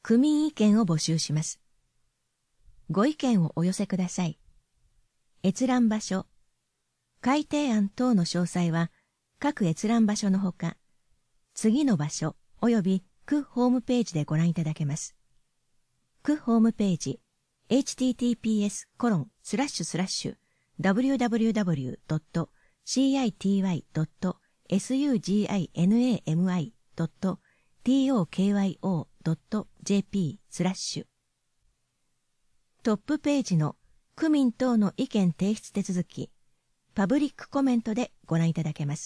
区民意見を募集します。ご意見をお寄せください。閲覧場所、改定案等の詳細は各閲覧場所のほか、次の場所及び区ホームページでご覧いただけます。区ホームページ https://www.city.suginami.tokyo.jp/ トップページの区民等の意見提出手続き、パブリックコメントでご覧いただけます。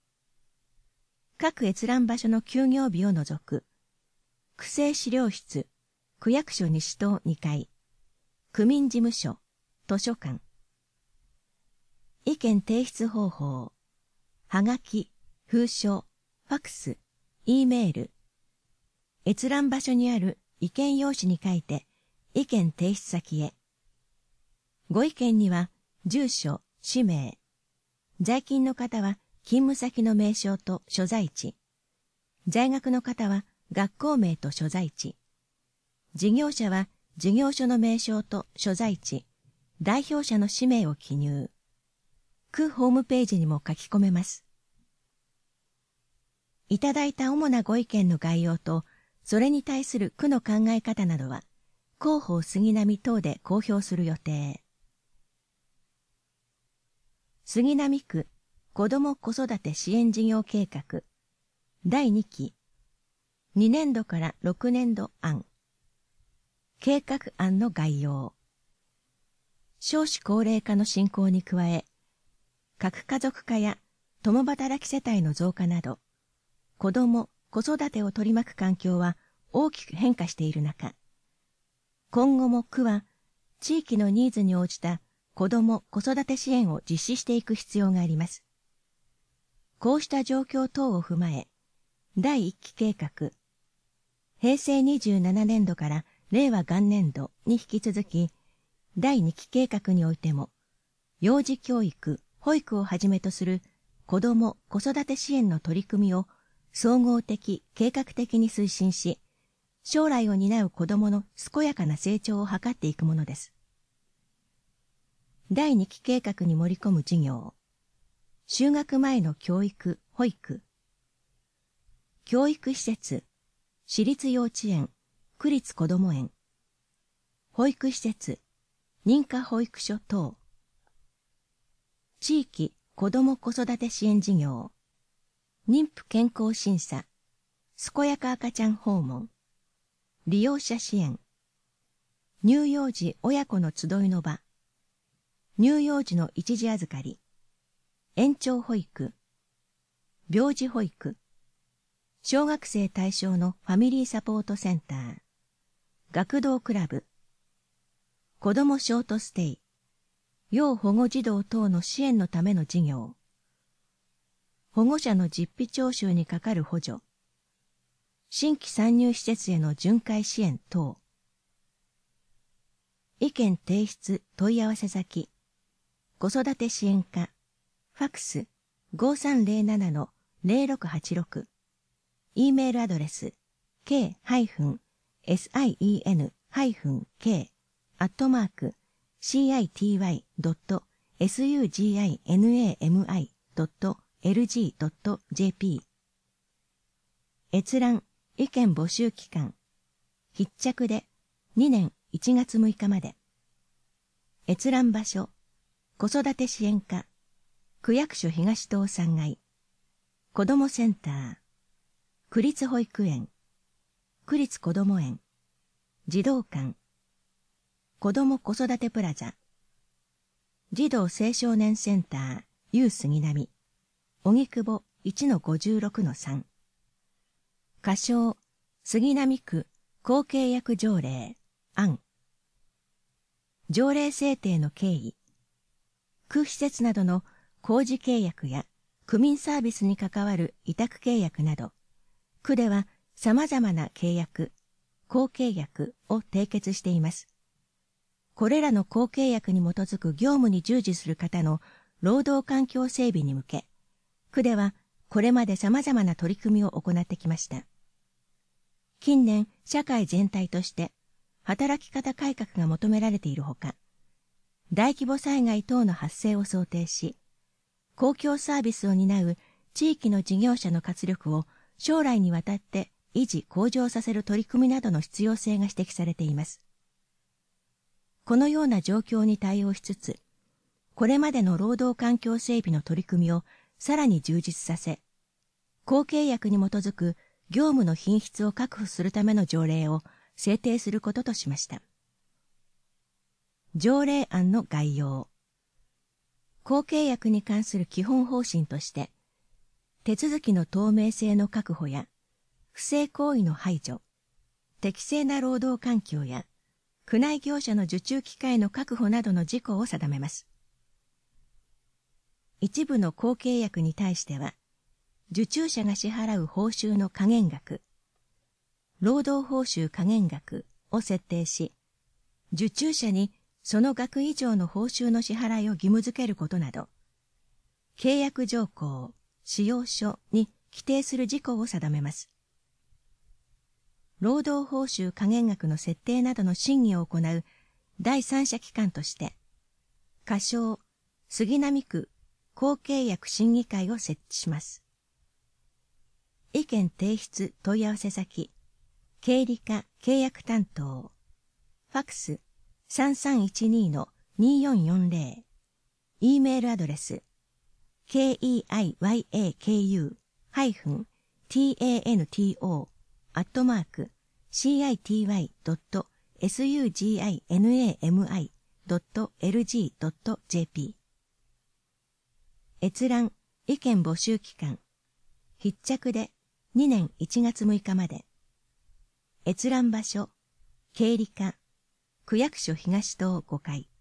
各閲覧場所の休業日を除く、区政資料室、区役所西棟2階、区民事務所、図書館。意見提出方法、はがき、封書、ファクス、Eメール。閲覧場所にある意見用紙に書いて、意見提出先へ。ご意見には、住所、氏名。在勤の方は、勤務先の名称と所在地。在学の方は、学校名と所在地。事業者は、事業所の名称と所在地、代表者の氏名を記入。区ホームページにも書き込めます。いただいた主なご意見の概要と、それに対する区の考え方などは、広報杉並等で公表する予定。杉並区子ども子育て支援事業計画第2期2年度から6年度案計画案の概要。少子高齢化の進行に加え、核家族化や共働き世帯の増加など、子ども・子育てを取り巻く環境は大きく変化している中、今後も区は地域のニーズに応じた子ども・子育て支援を実施していく必要があります。こうした状況等を踏まえ、第1期計画、平成27年度から令和元年度に引き続き、第2期計画においても、幼児教育・保育をはじめとする子ども・子育て支援の取り組みを総合的・計画的に推進し、将来を担う子どもの健やかな成長を図っていくものです。第2期計画に盛り込む事業、就学前の教育・保育、教育施設、私立幼稚園、区立こども園、保育施設、認可保育所等、地域子ども子育て支援事業、妊婦健康審査、健やか赤ちゃん訪問、利用者支援、乳幼児親子の集いの場、乳幼児の一時預かり、延長保育、病児保育、小学生対象のファミリーサポートセンター、学童クラブ、子どもショートステイ、要保護児童等の支援のための事業、保護者の実費徴収にかかる補助、新規参入施設への巡回支援等、意見提出問い合わせ先、子育て支援課、ファクス 5307-0686、E メールアドレス k-hin-k@city.suginami.lg.jp 閲覧意見募集期間必着で2年1月6日まで。閲覧場所子育て支援課区役所東棟3階子どもセンター区立保育園区立こども園児童館子ども子育てプラザ児童青少年センター U 杉並荻窪 1-56-3 仮称杉並区公契約条例案条例制定の経緯区施設などの工事契約や区民サービスに関わる委託契約など区では様々な契約、公契約を締結しています。これらの公契約に基づく業務に従事する方の労働環境整備に向け、区ではこれまで様々な取り組みを行ってきました。 近年社会全体として働き方改革が求められているほか、大規模災害等の発生を想定し、公共サービスを担う地域の事業者の活力を将来にわたって維持向上させる取り組みなどの必要性が指摘されています。このような状況に対応しつつ、これまでの労働環境整備の取り組みをさらに充実させ、公契約に基づく業務の品質を確保するための条例を制定することとしました。条例案の概要。公契約に関する基本方針として、手続きの透明性の確保や、不正行為の排除、適正な労働環境や、区内業者の受注機会の確保などの事項を定めます。一部の公契約に対しては、受注者が支払う報酬の下限額、労働報酬下限額を設定し、受注者にその額以上の報酬の支払いを義務付けることなど、契約条項、仕様書に規定する事項を定めます。労働報酬下限額の設定などの審議を行う第三者機関として、仮称杉並区公契約審議会を設置します。意見提出問い合わせ先、経理課契約担当、ファクス 3312-2440、E メールアドレス、keiyanto@suginami.lg.jp。閲覧意見募集期間、必着で2年1月6日まで。閲覧場所、経理課、区役所東棟5階。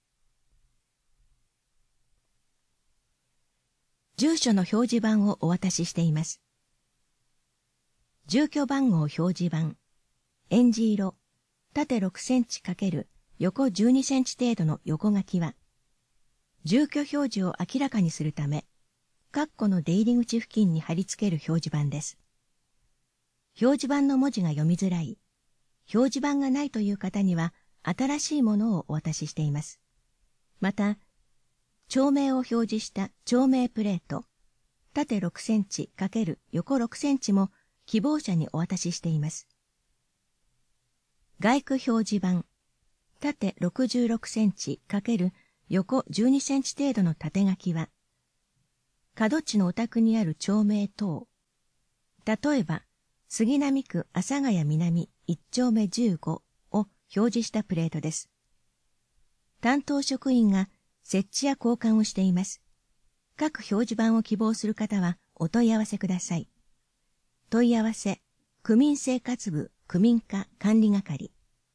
住所の表示板をお渡ししています。住居番号表示板、えんじ色、縦6センチ×横12センチ程度の横書きは、住居表示を明らかにするため、括弧の出入り口付近に貼り付ける表示板です。表示板の文字が読みづらい、表示板がないという方には新しいものをお渡ししています。また、町名を表示した町名プレート、縦6センチ×横6センチも希望者にお渡ししています。外区表示板、縦66センチ×横12センチ程度の縦書きは、角地のお宅にある町名等、例えば、杉並区阿佐ヶ谷南1丁目15を表示したプレートです。担当職員が設置や交換をしています。各表示板を希望する方はお問い合わせください。問い合わせ、区民生活部区民課管理係。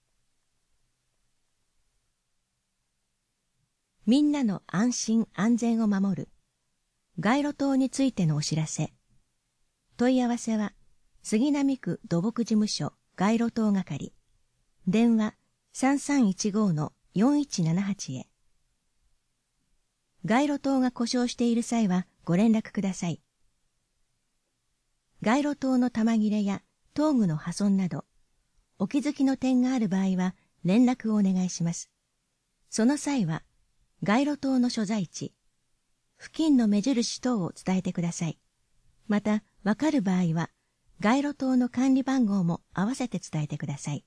みんなの安心安全を守る街路灯についてのお知らせ。問い合わせは杉並区土木事務所街路灯係、電話 3315-4178 へ。街路灯が故障している際はご連絡ください。街路灯の玉切れや灯具の破損など、お気づきの点がある場合は連絡をお願いします。その際は、街路灯の所在地、付近の目印等を伝えてください。また、わかる場合は、街路灯の管理番号も合わせて伝えてください。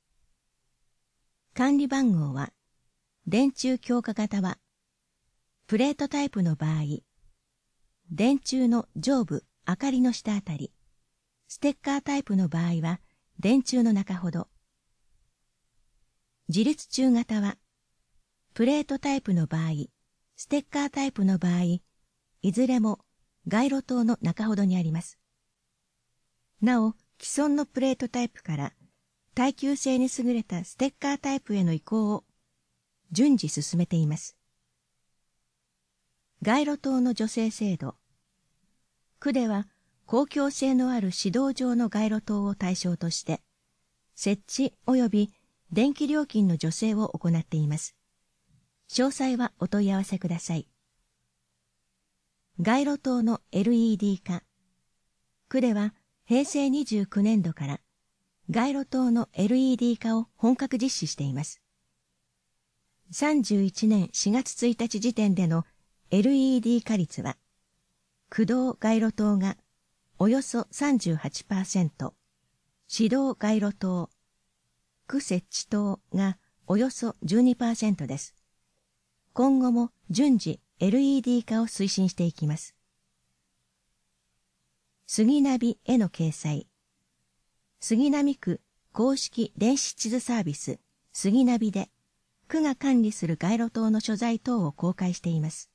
管理番号は、電柱強化型は、プレートタイプの場合、電柱の上部、明かりの下あたり、ステッカータイプの場合は、電柱の中ほど、自立柱型は、プレートタイプの場合、ステッカータイプの場合、いずれも街路灯の中ほどにあります。なお、既存のプレートタイプから耐久性に優れたステッカータイプへの移行を順次進めています。街路灯の助成制度。区では公共性のある市道上の街路灯を対象として、設置及び電気料金の助成を行っています。詳細はお問い合わせください。街路灯の LED 化。区では平成29年度から街路灯の LED 化を本格実施しています。31年4月1日時点での LED 化率は、駆動街路灯がおよそ 38%、指導街路灯、区設置灯がおよそ 12% です。今後も順次 LED 化を推進していきます。杉並への掲載。杉並区公式電子地図サービス杉並で区が管理する街路灯の所在等を公開しています。